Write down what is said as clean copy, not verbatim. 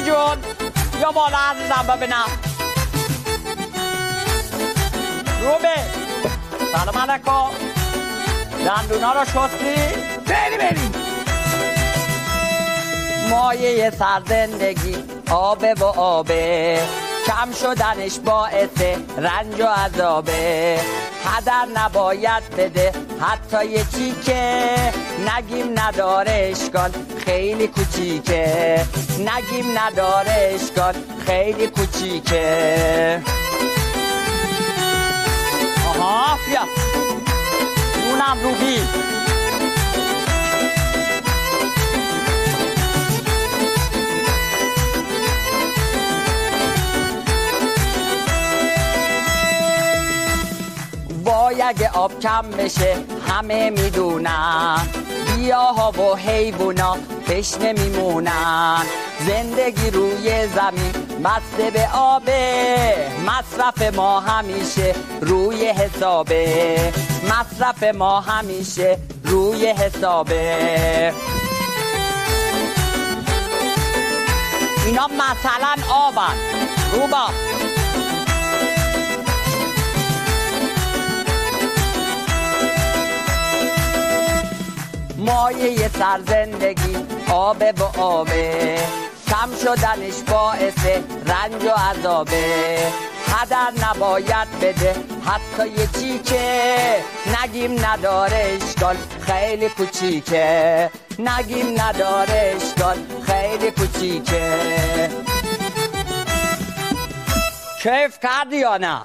جون یا بالا عزیزم ببینم. روبه سلام علیکم. دندونا رو شستی؟ بریم. مایه سرزندگی آبه و آبه، کم شدنش باعث رنج و عذابه. هدر نباید بده حتی یه چیکه، نگیم نداره اشکال خیلی کوچیکه، نگیم نداره اشکال خیلی کوچیکه. آها بیا اونم روبی. وای اگه آب کم بشه همه میدونن، گیاها و حیوونا تشنه میمونن. زندگی روی زمین بسته به آبه، مصرف ما همیشه روی حسابه، مصرف ما همیشه روی حسابه. اینا مثلا آبن روبا. مایه سرزندگی آبه و آبه، کم شدنش باعث رنج و عذابه. هدر نباید بده حتی یه چیکه، نگیم نداره اشکال خیلی کوچیکه، نگیم نداره اشکال خیلی کوچیکه. کیف کردی یا نه؟